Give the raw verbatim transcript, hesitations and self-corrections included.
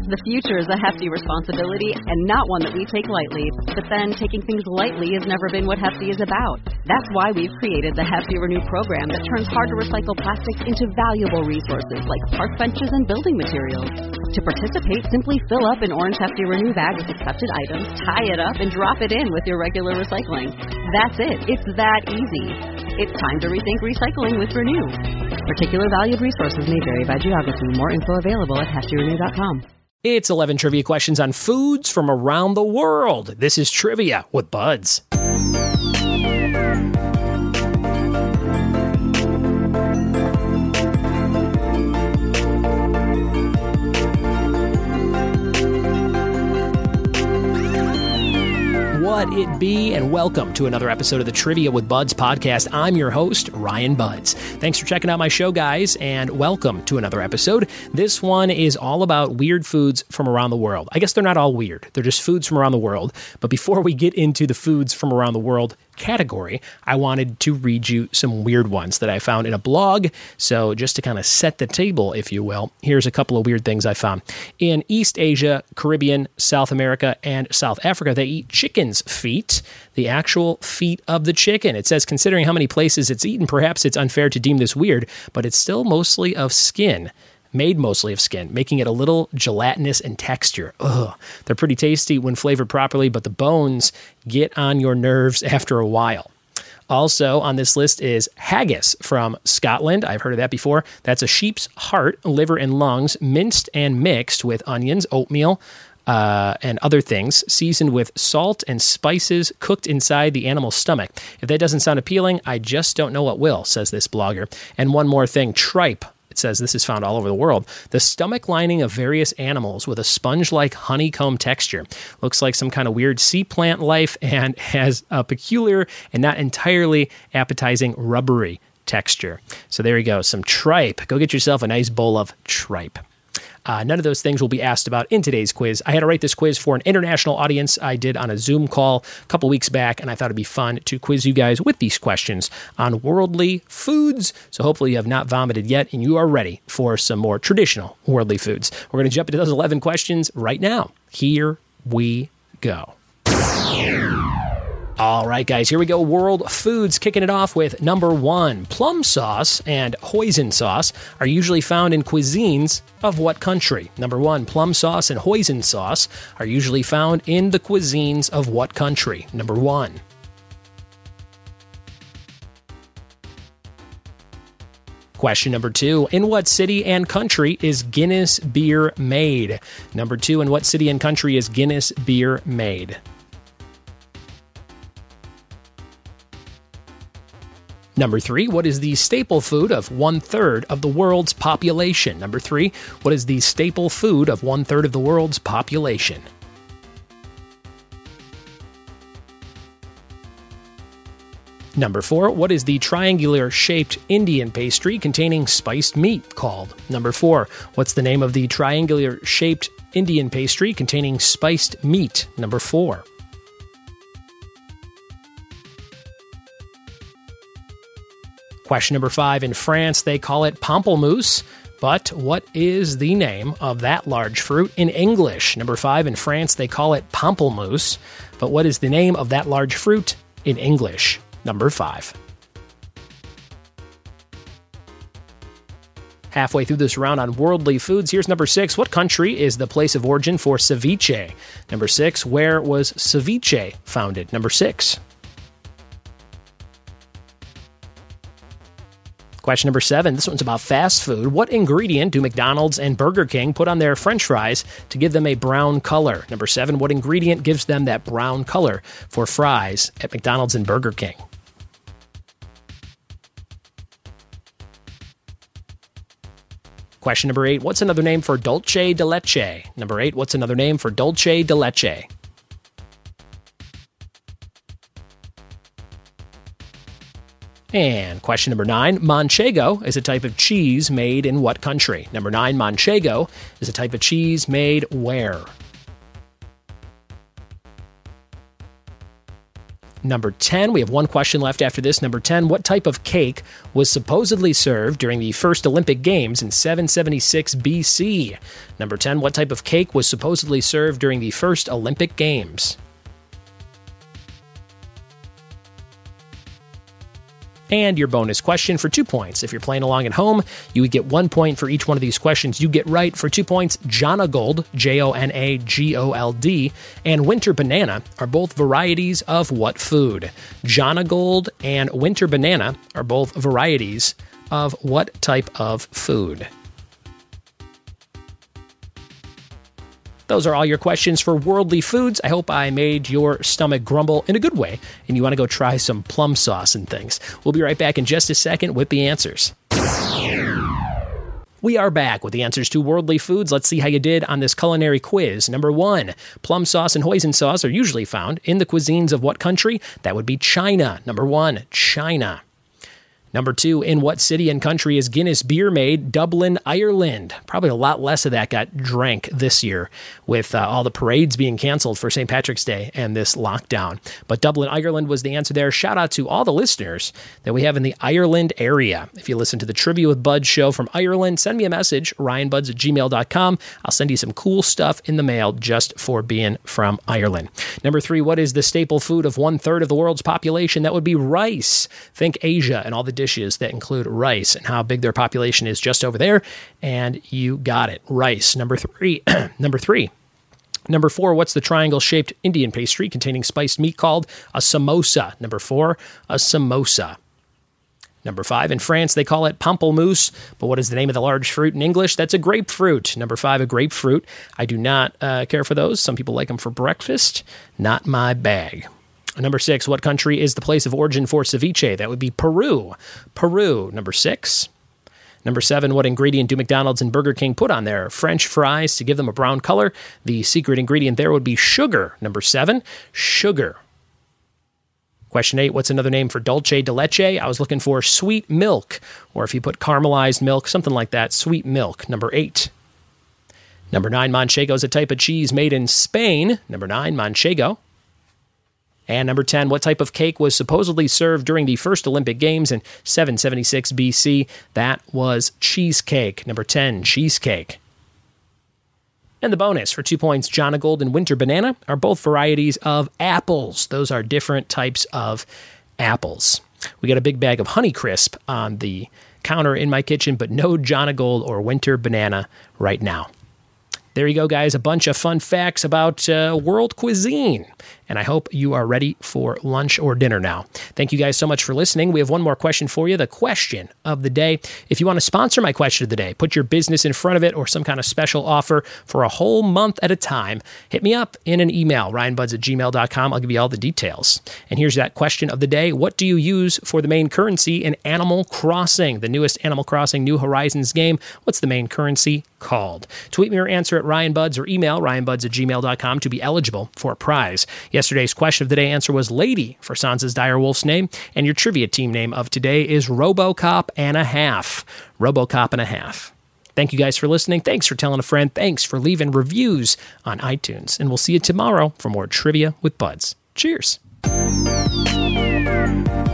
The future is a hefty responsibility and not one that we take lightly. But then, taking things lightly has never been what Hefty is about. That's why we've created the Hefty Renew program that turns hard-to-recycle plastics into valuable resources like park benches and building materials. To participate, simply fill up an orange Hefty Renew bag with accepted items, tie it up, and drop it in with your regular recycling. That's it. It's that easy. It's time to rethink recycling with Renew. Particular valued resources may vary by geography. More info available at hefty renew dot com. It's eleven trivia questions on foods from around the world. This is Trivia with Buds. What it be, and welcome to another episode of the Trivia with Buds podcast. I'm your host, Ryan Buds. Thanks for checking out my show, guys, and welcome to another episode. This one is all about weird foods from around the world. I guess they're not all weird. They're just foods from around the world. But before we get into the foods from around the world category, I wanted to read you some weird ones that I found in a blog. So just to kind of set the table, if you will, here's a couple of weird things I found. In East Asia, Caribbean, South America, and South Africa, they eat chicken's feet, the actual feet of the chicken. It says, considering how many places it's eaten, perhaps it's unfair to deem this weird, but it's still mostly of skin. Made mostly of skin, making it a little gelatinous in texture. Ugh. They're pretty tasty when flavored properly, but the bones get on your nerves after a while. Also on this list is haggis from Scotland. I've heard of that before. That's a sheep's heart, liver, and lungs, minced and mixed with onions, oatmeal, Uh, and other things, seasoned with salt and spices, cooked inside the animal's stomach. If that doesn't sound appealing, I just don't know what will, says this blogger. And one more thing, tripe. It says this is found all over the world. The stomach lining of various animals with a sponge-like honeycomb texture. Looks like some kind of weird sea plant life and has a peculiar and not entirely appetizing rubbery texture. So there you go, some tripe. Go get yourself a nice bowl of tripe. Uh, none of those things will be asked about in today's quiz. I had to write this quiz for an international audience I did on a Zoom call a couple weeks back, and I thought it'd be fun to quiz you guys with these questions on worldly foods. So hopefully you have not vomited yet, and you are ready for some more traditional worldly foods. We're going to jump into those eleven questions right now. Here we go. All right, guys, here we go. World foods, kicking it off with number one. Plum sauce and hoisin sauce are usually found in cuisines of what country? Number one, plum sauce and hoisin sauce are usually found in the cuisines of what country? Number one. Question number two, in what city and country is Guinness beer made? Number two, in what city and country is Guinness beer made? Number three, what is the staple food of one-third of the world's population? Number three, what is the staple food of one-third of the world's population? Number four, what is the triangular-shaped Indian pastry containing spiced meat called? Number four, what's the name of the triangular-shaped Indian pastry containing spiced meat? Number four. Question number five, in France, they call it pamplemousse, but what is the name of that large fruit in English? Number five, in France, they call it pamplemousse, but what is the name of that large fruit in English? Number five. Halfway through this round on worldly foods, here's number six. What country is the place of origin for ceviche? Number six, where was ceviche founded? Number six. Question number seven, this one's about fast food. What ingredient do McDonald's and Burger King put on their French fries to give them a brown color? Number seven, what ingredient gives them that brown color for fries at McDonald's and Burger King? Question number eight, what's another name for dulce de leche? Number eight, what's another name for dulce de leche? And question number nine, manchego is a type of cheese made in what country? Number nine, manchego is a type of cheese made where? number ten. We have one question left after this. Number ten, what type of cake was supposedly served during the first Olympic Games in seven seventy-six B C? Number ten, what type of cake was supposedly served during the first Olympic Games? And your bonus question for two points. If you're playing along at home, you would get one point for each one of these questions you get right. For two points, Jonagold, J O N A G O L D, and Winter Banana are both varieties of what food? Jonagold and Winter Banana are both varieties of what type of food? Those are all your questions for Worldly Foods. I hope I made your stomach grumble in a good way, and you want to go try some plum sauce and things. We'll be right back in just a second with the answers. We are back with the answers to Worldly Foods. Let's see how you did on this culinary quiz. Number one, plum sauce and hoisin sauce are usually found in the cuisines of what country? That would be China. Number one, China. Number two, in what city and country is Guinness beer made? Dublin, Ireland. Probably a lot less of that got drank this year with uh, all the parades being canceled for Saint Patrick's Day and this lockdown. But Dublin, Ireland was the answer there. Shout out to all the listeners that we have in the Ireland area. If you listen to the Trivia with Buds show from Ireland, send me a message, ryan buds at gmail dot com. I'll send you some cool stuff in the mail just for being from Ireland. Number three, what is the staple food of one-third of the world's population? That would be rice. Think Asia and all the dishes that include rice and how big their population is just over there. And you got it. Rice. Number three. Number three. Number four, what's the triangle-shaped Indian pastry containing spiced meat called? A samosa. Number four, a samosa. Number five, in France, they call it pamplemousse, but what is the name of the large fruit in English? That's a grapefruit. Number five, a grapefruit. I do not uh, care for those. Some people like them for breakfast. Not my bag. Number six, what country is the place of origin for ceviche? That would be Peru. Peru. Number six. Number seven, what ingredient do McDonald's and Burger King put on their French fries to give them a brown color? The secret ingredient there would be sugar. Number seven, sugar. Question eight, what's another name for dulce de leche? I was looking for sweet milk, or if you put caramelized milk, something like that, sweet milk. Number eight. Number nine, manchego is a type of cheese made in Spain. Number nine, manchego. And number ten, what type of cake was supposedly served during the first Olympic Games in seven seventy-six B C? That was cheesecake. Number ten, cheesecake. And the bonus for two points, Jonagold and Winter Banana are both varieties of apples. Those are different types of apples. We got a big bag of Honeycrisp on the counter in my kitchen, but no Jonagold or Winter Banana right now. There you go, guys. A bunch of fun facts about uh, world cuisine. And I hope you are ready for lunch or dinner now. Thank you guys so much for listening. We have one more question for you, the question of the day. If you want to sponsor my question of the day, put your business in front of it or some kind of special offer for a whole month at a time, hit me up in an email, ryan buds at gmail dot com. I'll give you all the details. And here's that question of the day. What do you use for the main currency in Animal Crossing, the newest Animal Crossing New Horizons game? What's the main currency called? Tweet me your answer at ryanbuds or email ryan buds at gmail dot com to be eligible for a prize. Yesterday's question of the day answer was Lady for Sansa's direwolf's name, and your trivia team name of today is RoboCop and a half. RoboCop and a half. Thank you guys for listening. Thanks for telling a friend. Thanks for leaving reviews on iTunes. And we'll see you tomorrow for more Trivia with Buds. Cheers.